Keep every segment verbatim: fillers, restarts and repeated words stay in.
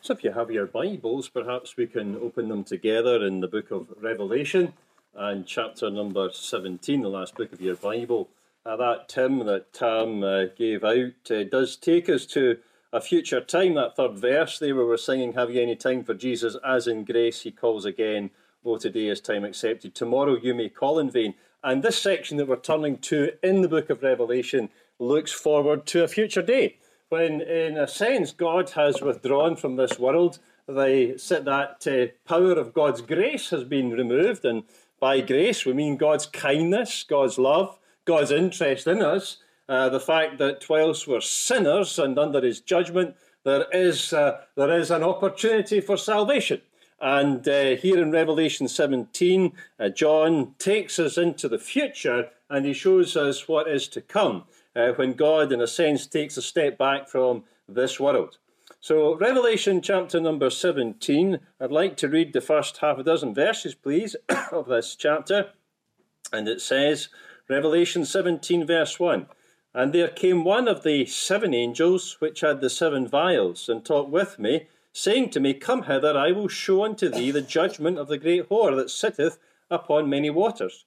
So if you have your Bibles, perhaps we can open them together in the book of Revelation and chapter number seventeen, the last book of your Bible. Uh, that hymn that Tam uh, gave out uh, does take us to a future time. That third verse there where we're singing, "Have ye any time for Jesus? As in grace he calls again. Oh, today is time accepted. Tomorrow you may call in vain." And this section that we're turning to in the book of Revelation looks forward to a future day, when, in a sense, God has withdrawn from this world. The, that uh, power of God's grace has been removed, and by grace we mean God's kindness, God's love, God's interest in us, uh, the fact that whilst we're sinners and under his judgment, there is, uh, there is an opportunity for salvation. And uh, here in Revelation seventeen, uh, John takes us into the future and he shows us what is to come. Uh, when God, in a sense, takes a step back from this world. So, Revelation chapter number seventeen, I'd like to read the first half a dozen verses, please, of this chapter. And it says, Revelation seventeen, verse one, "And there came one of the seven angels, which had the seven vials, and talked with me, saying to me, Come hither, I will show unto thee the judgment of the great whore that sitteth upon many waters,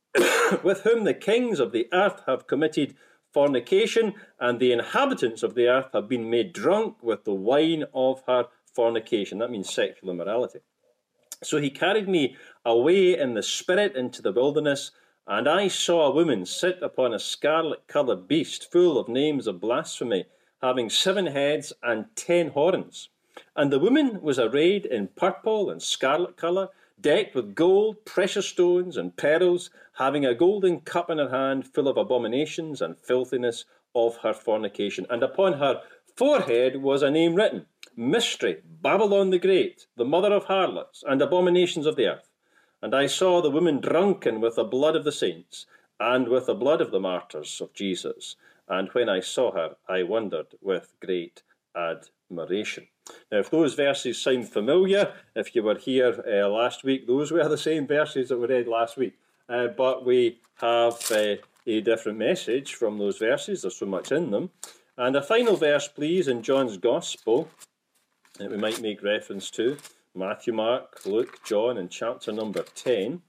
with whom the kings of the earth have committed fornication, and the inhabitants of the earth have been made drunk with the wine of her fornication." That means sexual immorality. "So he carried me away in the spirit into the wilderness, and I saw a woman sit upon a scarlet-coloured beast, full of names of blasphemy, having seven heads and ten horns. And the woman was arrayed in purple and scarlet colour, decked with gold, precious stones, and pearls, having a golden cup in her hand, full of abominations and filthiness of her fornication. And upon her forehead was a name written, Mystery, Babylon the Great, the mother of harlots and abominations of the earth. And I saw the woman drunken with the blood of the saints, and with the blood of the martyrs of Jesus. And when I saw her, I wondered with great admiration." Now, if those verses sound familiar, if you were here uh, last week, those were the same verses that we read last week. Uh, but we have uh, a different message from those verses. There's so much in them. And a final verse, please, in John's Gospel that we might make reference to. Matthew, Mark, Luke, John, and chapter number ten.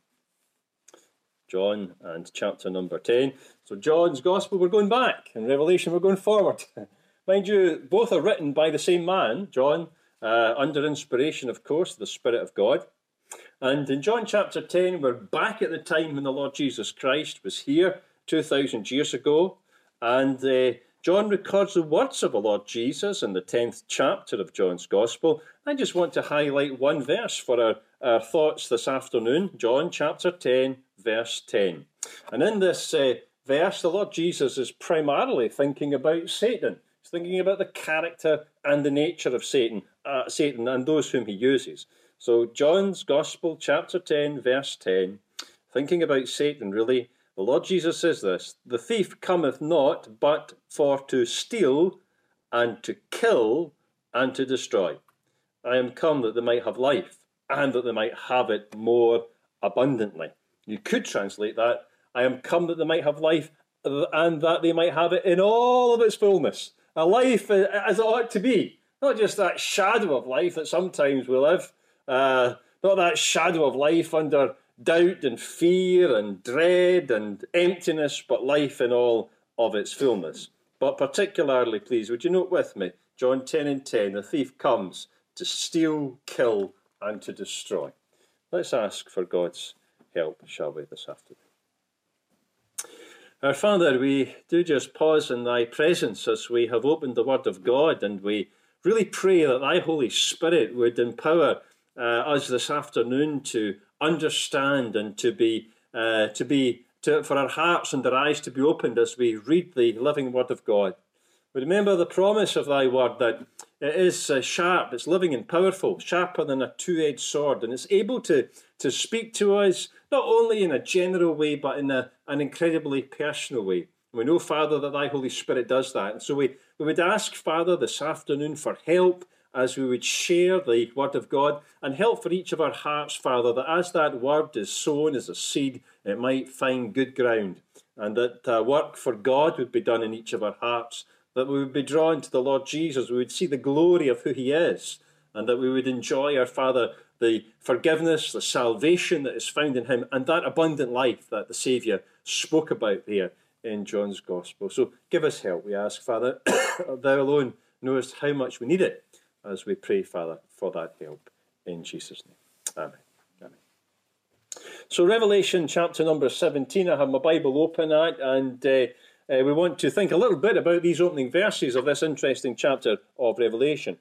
John and chapter number ten. So John's Gospel, we're going back. In Revelation, we're going forward. Mind you, both are written by the same man, John, uh, under inspiration, of course, the Spirit of God. And in John chapter ten, we're back at the time when the Lord Jesus Christ was here, two thousand years ago. And uh, John records the words of the Lord Jesus in the tenth chapter of John's Gospel. I just want to highlight one verse for our, our thoughts this afternoon. John chapter ten, verse ten. And in this uh, verse, the Lord Jesus is primarily thinking about Satan. He's thinking about the character and the nature of Satan, uh, Satan and those whom he uses. So John's Gospel, chapter ten, verse ten, thinking about Satan, really, the Lord Jesus says this, "The thief cometh not but for to steal and to kill and to destroy. I am come that they might have life, and that they might have it more abundantly." You could translate that, "I am come that they might have life, and that they might have it in all of its fullness." A life as it ought to be. Not just that shadow of life that sometimes we live. Uh, not that shadow of life under doubt and fear and dread and emptiness, but life in all of its fullness. But particularly, please, would you note with me, John ten and ten, the thief comes to steal, kill, and to destroy. Let's ask for God's help, shall we, this afternoon. Our Father, we do just pause in thy presence as we have opened the Word of God, and we really pray that thy Holy Spirit would empower uh, us this afternoon to understand and to be, uh, to be to, for our hearts and our eyes to be opened as we read the living Word of God. We remember the promise of thy Word that it is uh, sharp, it's living and powerful, sharper than a two-edged sword, and it's able to, to speak to us not only in a general way, but in a, an incredibly personal way. We know, Father, that thy Holy Spirit does that. And so we, we would ask, Father, this afternoon for help as we would share the Word of God, and help for each of our hearts, Father, that as that Word is sown as a seed, it might find good ground, and that uh, work for God would be done in each of our hearts, that we would be drawn to the Lord Jesus, we would see the glory of who he is, and that we would enjoy, our Father, the forgiveness, the salvation that is found in him, and that abundant life that the Saviour spoke about there in John's Gospel. So give us help, we ask, Father. Thou alone knowest how much we need it, as we pray, Father, for that help. In Jesus' name. Amen. Amen. So Revelation chapter number seventeen, I have my Bible open at, and uh, uh, we want to think a little bit about these opening verses of this interesting chapter of Revelation.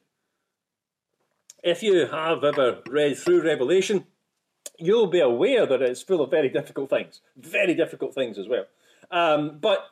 If you have ever read through Revelation, you'll be aware that it's full of very difficult things. Very difficult things as well. Um, but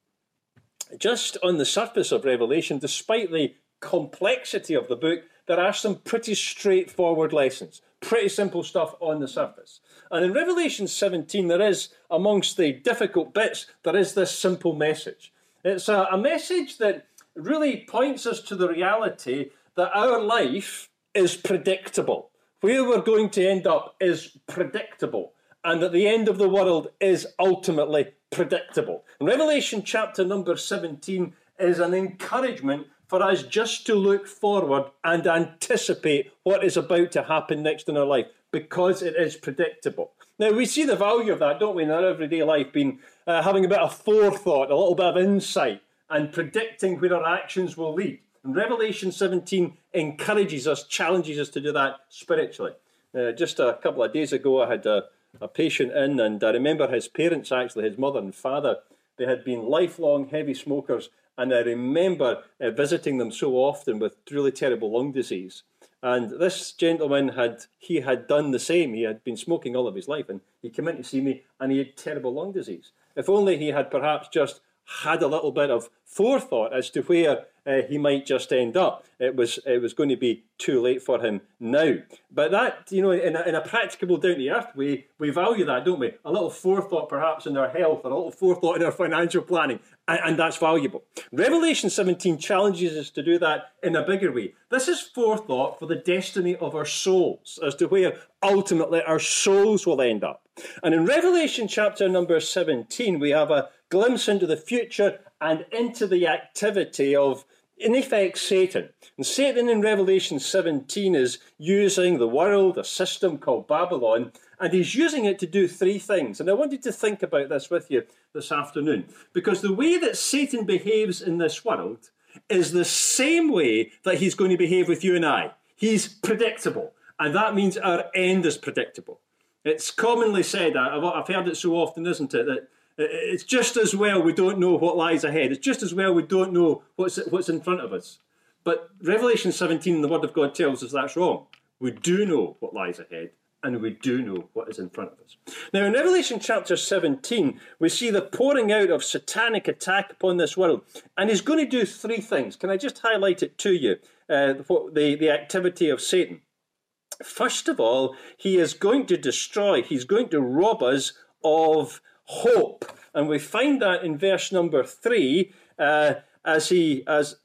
just on the surface of Revelation, despite the complexity of the book, there are some pretty straightforward lessons. Pretty simple stuff on the surface. And in Revelation seventeen, there is, amongst the difficult bits, there is this simple message. It's a, a message that really points us to the reality that our life is predictable. Where we're going to end up is predictable, and that the end of the world is ultimately predictable. And Revelation chapter number seventeen is an encouragement for us just to look forward and anticipate what is about to happen next in our life, because it is predictable. Now, we see the value of that, don't we, in our everyday life, being uh, having a bit of forethought, a little bit of insight, and predicting where our actions will lead. And Revelation seventeen encourages us, challenges us to do that spiritually. Uh, just a couple of days ago, I had a, a patient in, and I remember his parents, actually, his mother and father, they had been lifelong heavy smokers, and I remember uh, visiting them so often with really terrible lung disease. And this gentleman, had he had done the same. He had been smoking all of his life, and he came in to see me, and he had terrible lung disease. If only he had perhaps just had a little bit of forethought as to where uh, he might just end up. It was it was going to be too late for him now. But that, you know, in a, in a practicable, down-to-earth way, we value that, don't we? A little forethought perhaps in our health, or a little forethought in our financial planning, and, and that's valuable. Revelation seventeen challenges us to do that in a bigger way. This is forethought for the destiny of our souls, as to where ultimately our souls will end up. And in Revelation chapter number seventeen, we have a glimpse into the future and into the activity of, in effect, Satan. And Satan in Revelation seventeen is using the world, a system called Babylon, and he's using it to do three things. And I wanted to think about this with you this afternoon, because the way that Satan behaves in this world is the same way that he's going to behave with you and I. He's predictable, and that means our end is predictable. It's commonly said, I've, I've heard it so often, isn't it, that it's just as well we don't know what lies ahead. It's just as well we don't know what's what's in front of us. But Revelation seventeen, the Word of God tells us that's wrong. We do know what lies ahead, and we do know what is in front of us. Now, in Revelation chapter seventeen, we see the pouring out of satanic attack upon this world. And he's going to do three things. Can I just highlight it to you, uh, the, the activity of Satan? First of all, he is going to destroy, he's going to rob us of hope. And we find that in verse number three, uh, as he, as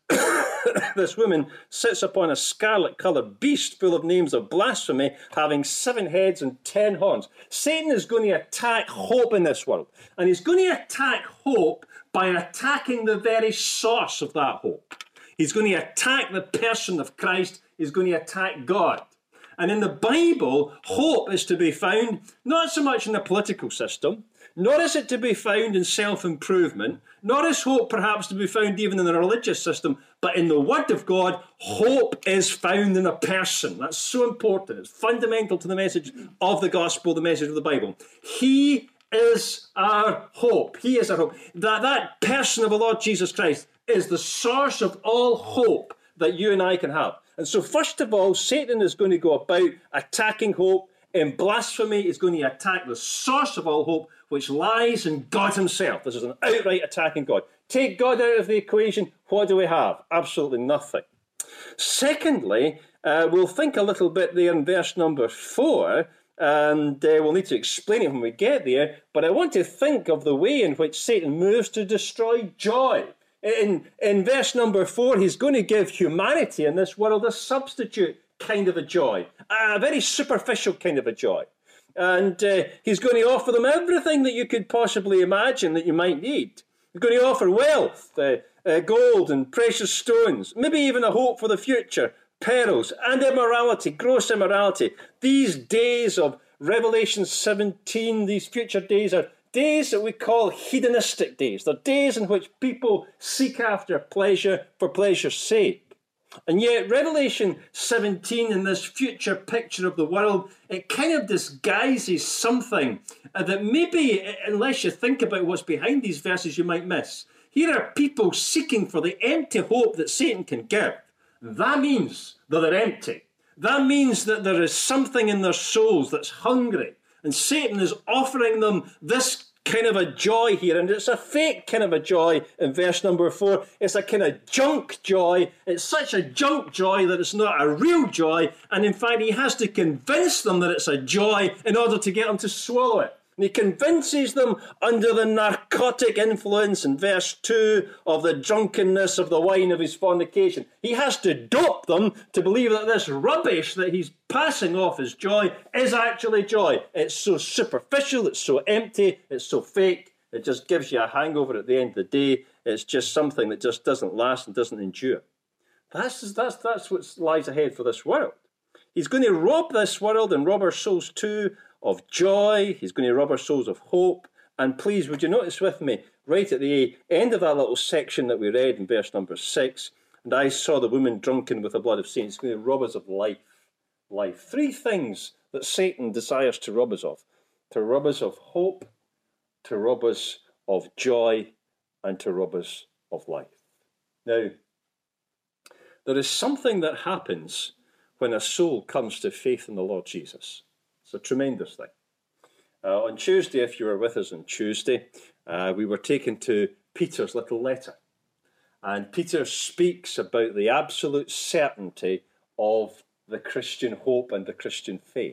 this woman sits upon a scarlet-coloured beast full of names of blasphemy, having seven heads and ten horns. Satan is going to attack hope in this world. And he's going to attack hope by attacking the very source of that hope. He's going to attack the person of Christ. He's going to attack God. And in the Bible, hope is to be found not so much in the political system, nor is it to be found in self-improvement, nor is hope perhaps to be found even in the religious system, but in the Word of God, hope is found in a person. That's so important. It's fundamental to the message of the gospel, the message of the Bible. He is our hope. He is our hope. That, that person of the Lord Jesus Christ is the source of all hope that you and I can have. And so first of all, Satan is going to go about attacking hope. In blasphemy, he's going to attack the source of all hope, which lies in God himself. This is an outright attack on God. Take God out of the equation, what do we have? Absolutely nothing. Secondly, uh, we'll think a little bit there in verse number four, and uh, we'll need to explain it when we get there, but I want to think of the way in which Satan moves to destroy joy. In, in verse number four, he's going to give humanity in this world a substitute kind of a joy, a very superficial kind of a joy. And uh, he's going to offer them everything that you could possibly imagine that you might need. He's going to offer wealth, uh, uh, gold and precious stones, maybe even a hope for the future, perils, and immorality, gross immorality. These days of Revelation seventeen, these future days, are days that we call hedonistic days. They're days in which people seek after pleasure for pleasure's sake. And yet Revelation seventeen, in this future picture of the world, it kind of disguises something that maybe, unless you think about what's behind these verses, you might miss. Here are people seeking for the empty hope that Satan can give. That means that they're empty. That means that there is something in their souls that's hungry. And Satan is offering them this kind of a joy here, and it's a fake kind of a joy in verse number four. It's a kind of junk joy. It's such a junk joy that it's not a real joy, and in fact he has to convince them that it's a joy in order to get them to swallow it. And he convinces them under the narcotic influence in verse two of the drunkenness of the wine of his fornication. He has to dope them to believe that this rubbish that he's passing off as joy is actually joy. It's so superficial, it's so empty, it's so fake, it just gives you a hangover at the end of the day. It's just something that just doesn't last and doesn't endure. That's, that's, that's what lies ahead for this world. He's going to rob this world and rob our souls too of joy. He's going to rob our souls of hope. And please, would you notice with me, right at the end of that little section that we read in verse number six, and I saw the woman drunken with the blood of saints. He's going to rob us of life. Life. Three things that Satan desires to rob us of. To rob us of hope, to rob us of joy, and to rob us of life. Now, there is something that happens when a soul comes to faith in the Lord Jesus. It's a tremendous thing. Uh, on Tuesday, if you were with us on Tuesday, uh, we were taken to Peter's little letter. And Peter speaks about the absolute certainty of the Christian hope and the Christian faith.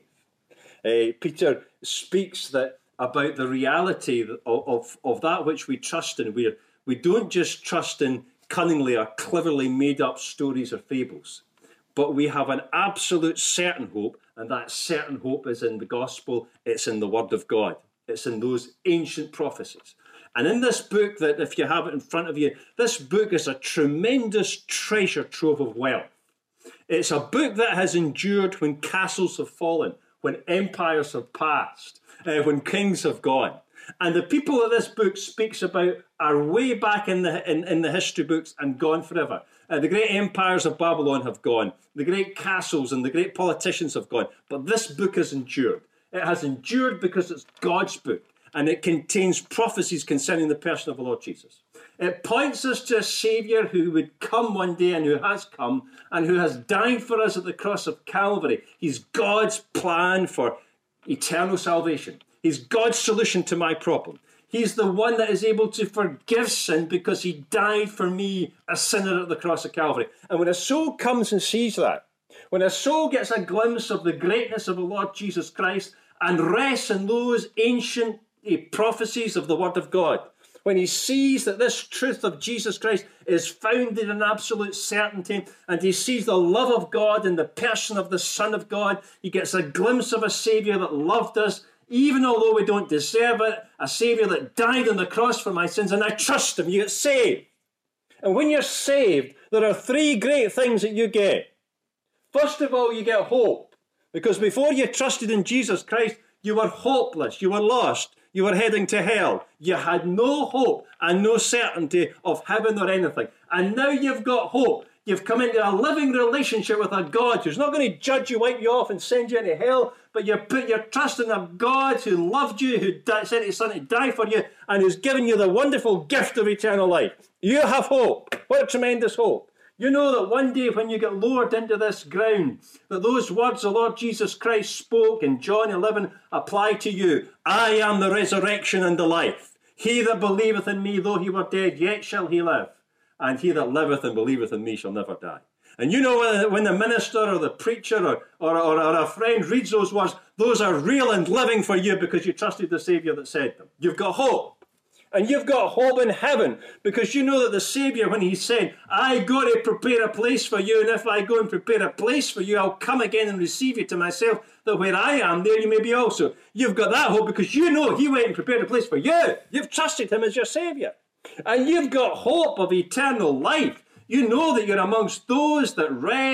Uh, Peter speaks that about the reality of, of, of that which we trust in. We, we don't just trust in cunningly or cleverly made up stories or fables, but we have an absolute certain hope, and that certain hope is in the gospel. It's in the word of God. It's in those ancient prophecies. And in this book, that if you have it in front of you, this book is a tremendous treasure trove of wealth. It's a book that has endured when castles have fallen, when empires have passed, uh, when kings have gone. And the people that this book speaks about are way back in the in, in the history books and gone forever. Uh, the great empires of Babylon have gone. The great castles and the great politicians have gone. But this book has endured. It has endured because it's God's book, and it contains prophecies concerning the person of the Lord Jesus. It points us to a Saviour who would come one day and who has come and who has died for us at the cross of Calvary. He's God's plan for eternal salvation. He's God's solution to my problem. He's the one that is able to forgive sin because he died for me, a sinner, at the cross of Calvary. And when a soul comes and sees that, when a soul gets a glimpse of the greatness of the Lord Jesus Christ and rests in those ancient prophecies of the Word of God, when he sees that this truth of Jesus Christ is founded in absolute certainty, and he sees the love of God in the person of the Son of God, he gets a glimpse of a Saviour that loved us, even although we don't deserve it, a Saviour that died on the cross for my sins, and I trust him. You get saved. And when you're saved, there are three great things that you get. First of all, you get hope, because before you trusted in Jesus Christ, you were hopeless, you were lost, you were heading to hell. You had no hope and no certainty of heaven or anything. And now you've got hope. You've come into a living relationship with a God who's not going to judge you, wipe you off and send you into hell, but you put your trust in a God who loved you, who sent his Son to die for you, and who's given you the wonderful gift of eternal life. You have hope. What a tremendous hope. You know that one day when you get lowered into this ground, that those words the Lord Jesus Christ spoke in John eleven apply to you. I am the resurrection and the life. He that believeth in me, though he were dead, yet shall he live. And he that liveth and believeth in me shall never die. And you know when the minister or the preacher or, or, or, or a friend reads those words, those are real and living for you because you trusted the Saviour that said them. You've got hope. And you've got hope in heaven because you know that the Saviour, when he said, I go to prepare a place for you, and if I go and prepare a place for you, I'll come again and receive you to myself, that where I am, there you may be also. You've got that hope because you know he went and prepared a place for you. You've trusted him as your Saviour. And you've got hope of eternal life. You know that you're amongst those that rest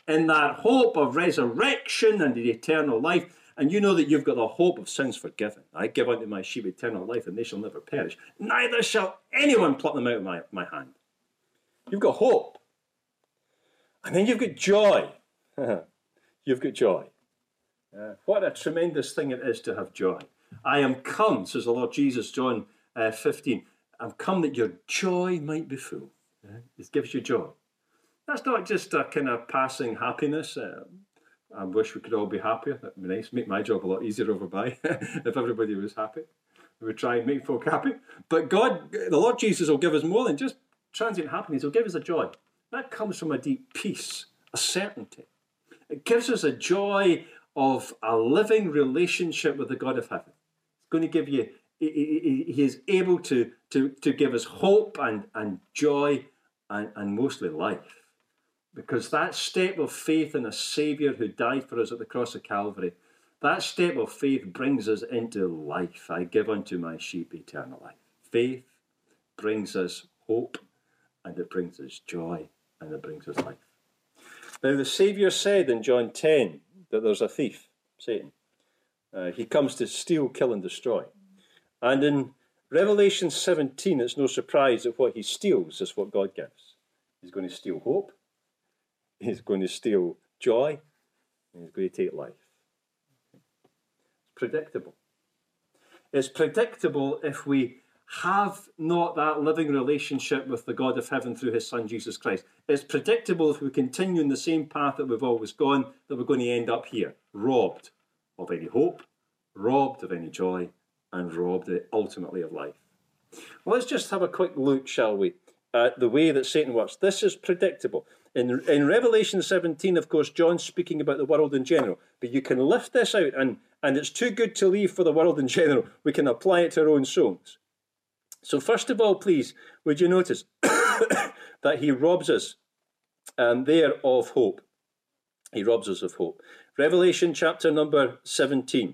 in that hope of resurrection and the eternal life. And you know that you've got the hope of sins forgiven. I give unto my sheep eternal life, and they shall never perish. Neither shall anyone pluck them out of my, my hand. You've got hope. And then you've got joy. You've got joy. Uh, what a tremendous thing it is to have joy. I am come, says the Lord Jesus, John uh, fifteen, I'm come that your joy might be full. Uh, it gives you joy. That's not just a kind of passing happiness. Uh, I wish we could all be happier. That would be nice. Make my job a lot easier over by if everybody was happy. We would try and make folk happy. But God, the Lord Jesus will give us more than just transient happiness. He'll give us a joy. That comes from a deep peace, a certainty. It gives us a joy of a living relationship with the God of heaven. It's going to give you, he, he, he is able to, to, to give us hope and, and joy and, and mostly life. Because that step of faith in a Saviour who died for us at the cross of Calvary, that step of faith brings us into life. I give unto my sheep eternal life. Faith brings us hope, and it brings us joy, and it brings us life. Now the Saviour said in John ten that there's a thief, Satan. Uh, he comes to steal, kill and destroy. And in Revelation seventeen, it's no surprise that what he steals is what God gives. He's going to steal hope, he's going to steal joy, and he's going to take life. It's predictable. It's predictable if we have not that living relationship with the God of heaven through his Son, Jesus Christ. It's predictable if we continue in the same path that we've always gone, that we're going to end up here, robbed of any hope, robbed of any joy, and robbed ultimately of life. Well, let's just have a quick look, shall we, at the way that Satan works. This is predictable. In, in Revelation seventeen, of course, John's speaking about the world in general, but you can lift this out, and, and it's too good to leave for the world in general. We can apply it to our own souls. So first of all, please, would you notice that he robs us um, there of hope. He robs us of hope. Revelation chapter number seventeen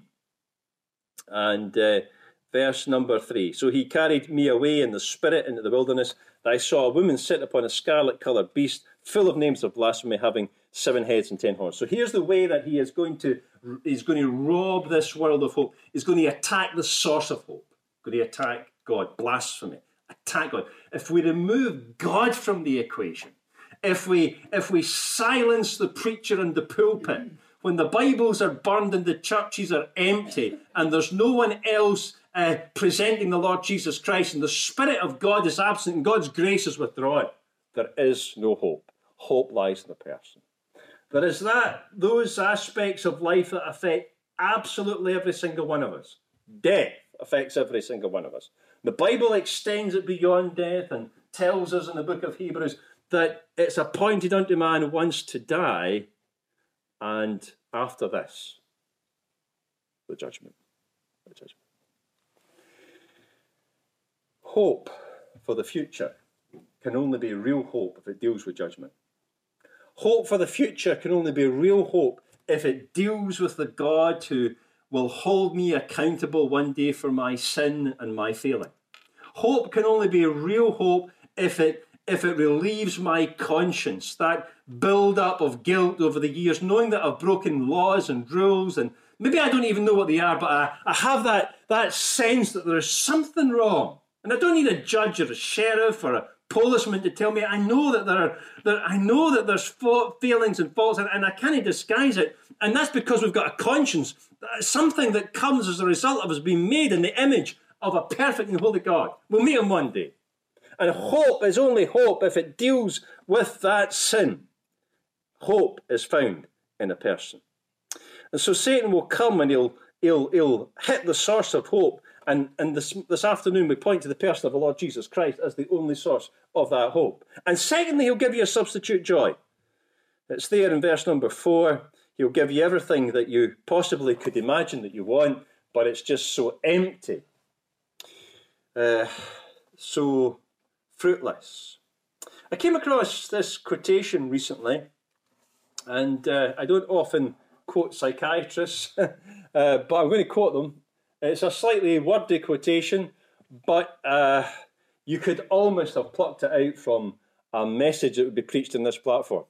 and uh, verse number three. So he carried me away in the spirit into the wilderness. I saw a woman sit upon a scarlet-coloured beast, full of names of blasphemy, having seven heads and ten horns. So here's the way that he is going to he's going to rob this world of hope. He's going to attack the source of hope. He's going to attack God, blasphemy, attack God. If we remove God from the equation, if we if we silence the preacher in the pulpit, when the Bibles are burned and the churches are empty and there's no one else uh, presenting the Lord Jesus Christ and the Spirit of God is absent and God's grace is withdrawn, there is no hope. Hope lies in the person. There is that, those aspects of life that affect absolutely every single one of us. Death affects every single one of us. The Bible extends it beyond death and tells us in the book of Hebrews that it's appointed unto man once to die, and after this, the judgment. The judgment. Hope for the future can only be real hope if it deals with judgment. Hope for the future can only be real hope if it deals with the God who will hold me accountable one day for my sin and my failing. Hope can only be real hope if it if it relieves my conscience, that build-up of guilt over the years, knowing that I've broken laws and rules, and maybe I don't even know what they are, but I, I have that, that sense that there is something wrong. And I don't need a judge or a sheriff or a policeman to tell me. I know that there are, that I know that there's failings and faults, and, and I can't disguise it. And that's because we've got a conscience, something that comes as a result of us being made in the image of a perfect and holy God. We'll meet him one day. And hope is only hope if it deals with that sin. Hope is found in a person. And so Satan will come and he'll he'll he'll hit the source of hope. And, and this, this afternoon we point to the person of the Lord Jesus Christ as the only source of that hope. And secondly, he'll give you a substitute joy. It's there in verse number four. He'll give you everything that you possibly could imagine that you want, but it's just so empty. Uh, so fruitless. I came across this quotation recently, and uh, I don't often quote psychiatrists, uh, but I'm going to quote them. It's a slightly wordy quotation, but uh, you could almost have plucked it out from a message that would be preached in this platform.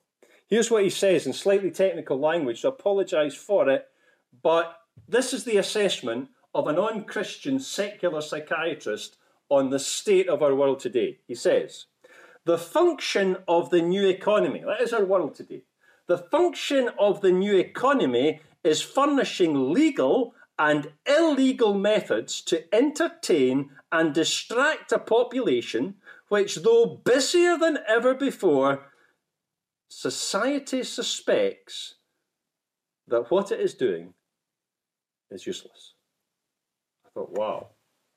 Here's what he says in slightly technical language, so I apologise for it, but this is the assessment of a non-Christian secular psychiatrist on the state of our world today. He says, the function of the new economy, that is our world today, the function of the new economy is furnishing legal and illegal methods to entertain and distract a population which, though busier than ever before, society suspects that what it is doing is useless. I thought, wow.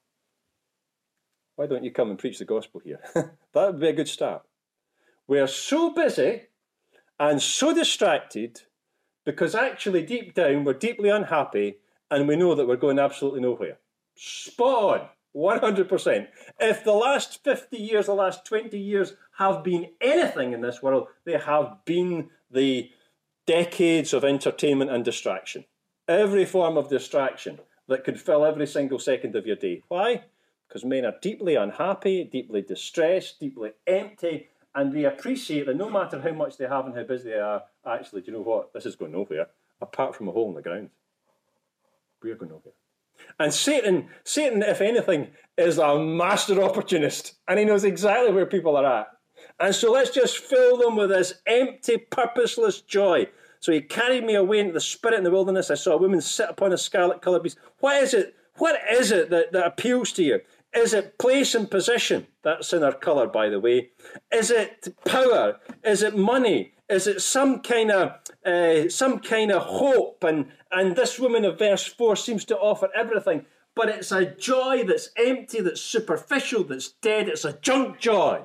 Why don't you come and preach the gospel here? That would be a good start. We're so busy and so distracted because actually deep down we're deeply unhappy and we know that we're going absolutely nowhere. Spot on, one hundred percent. If the last fifty years, the last twenty years have been anything in this world, they have been the decades of entertainment and distraction. Every form of distraction that could fill every single second of your day. Why? Because men are deeply unhappy, deeply distressed, deeply empty, and they appreciate that no matter how much they have and how busy they are, actually, do you know what? This is going nowhere, apart from a hole in the ground. We're going nowhere. And Satan, Satan, if anything, is a master opportunist, and he knows exactly where people are at. And so let's just fill them with this empty, purposeless joy. So he carried me away into the spirit in the wilderness. I saw a woman sit upon a scarlet-coloured beast. What is it? What is it that, that appeals to you? Is it place and position? That's in our colour, by the way. Is it power? Is it money? Is it some kind of uh, some kind of hope? And, and this woman of verse four seems to offer everything. But it's a joy that's empty, that's superficial, that's dead. It's a junk joy.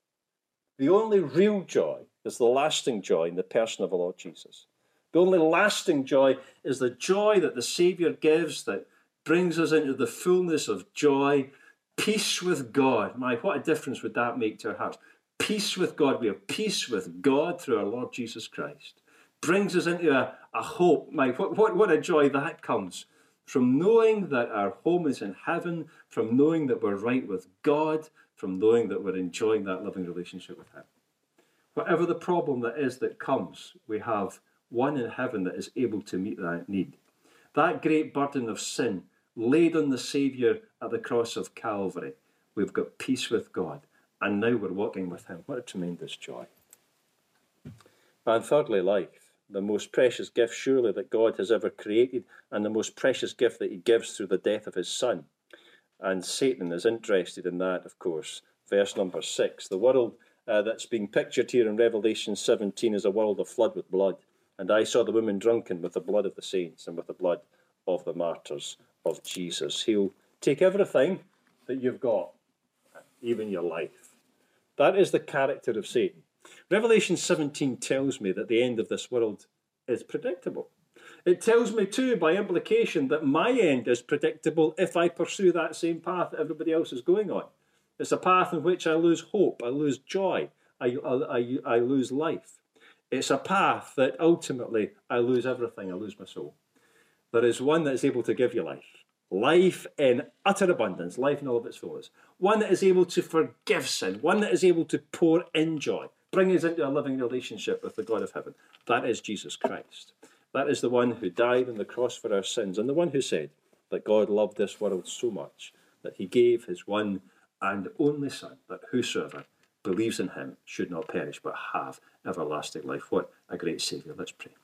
The only real joy is the lasting joy in the person of the Lord Jesus. The only lasting joy is the joy that the Saviour gives that brings us into the fullness of joy, peace with God. My, what a difference would that make to our hearts? Peace with God. We have peace with God through our Lord Jesus Christ. Brings us into a, a hope. My, what, what, what a joy that comes from knowing that our home is in heaven, from knowing that we're right with God, from knowing that we're enjoying that loving relationship with Him. Whatever the problem that is that comes, we have one in heaven that is able to meet that need. That great burden of sin laid on the Saviour at the cross of Calvary. We've got peace with God, and now we're walking with Him. What a tremendous joy. And thirdly, life, the most precious gift surely that God has ever created, and the most precious gift that He gives through the death of His Son. And Satan is interested in that, of course. Verse number six, the world uh, that's being pictured here in Revelation seventeen is a world of flood with blood. And I saw the woman drunken with the blood of the saints and with the blood of the martyrs of Jesus. He'll take everything that you've got, even your life. That is the character of Satan. Revelation seventeen tells me that the end of this world is predictable. It tells me too, by implication, that my end is predictable if I pursue that same path that everybody else is going on. It's a path in which I lose hope, I lose joy, I, I, I lose life. It's a path that ultimately I lose everything, I lose my soul. There is one that is able to give you life. Life in utter abundance, life in all of its fullness. One that is able to forgive sin. One that is able to pour in joy. Bring us into a living relationship with the God of heaven. That is Jesus Christ. That is the one who died on the cross for our sins, and the one who said that God loved this world so much that He gave His one and only Son, that whosoever believes in Him should not perish but have everlasting life. What a great Saviour. Let's pray.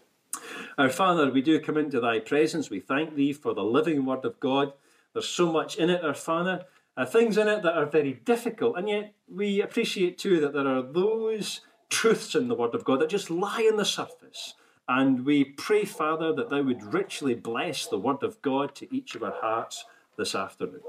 Our Father, we do come into Thy presence. We thank Thee for the living Word of God. There's so much in it, our Father, uh, things in it that are very difficult, and yet we appreciate too that there are those truths in the Word of God that just lie on the surface. And we pray, Father, that Thou would richly bless the Word of God to each of our hearts this afternoon.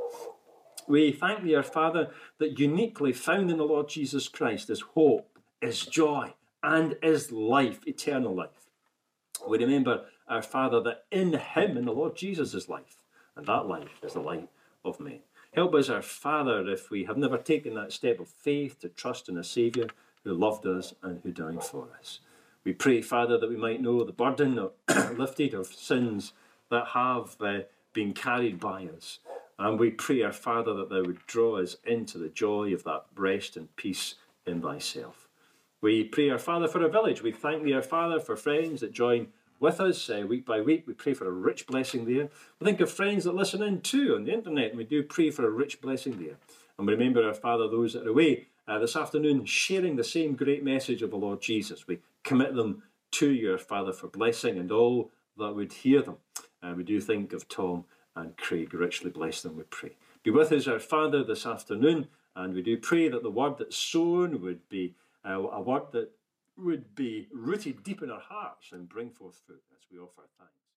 We thank Thee, our Father, that uniquely found in the Lord Jesus Christ is hope, is joy, and is life, eternal life. We remember, our Father, that in Him, in the Lord Jesus, is life, and that life is the light of men. Help us, our Father, if we have never taken that step of faith to trust in a Saviour who loved us and who died for us. We pray, Father, that we might know the burden of, lifted of sins that have uh, been carried by us. And we pray, our Father, that Thou would draw us into the joy of that rest and peace in Thyself. We pray, Our Father, for our village. We thank Thee, Our Father, for friends that join with us uh, week by week. We pray for a rich blessing there. We think of friends that listen in too on the internet, and we do pray for a rich blessing there. And we remember, Our Father, those that are away uh, this afternoon sharing the same great message of the Lord Jesus. We commit them to You, Our Father, for blessing and all that would hear them. Uh, we do think of Tom and Craig. Richly bless them, we pray. Be with us, Our Father, this afternoon, and we do pray that the word that's sown would be uh, a word that would be rooted deep in our hearts and bring forth fruit as we offer thanks.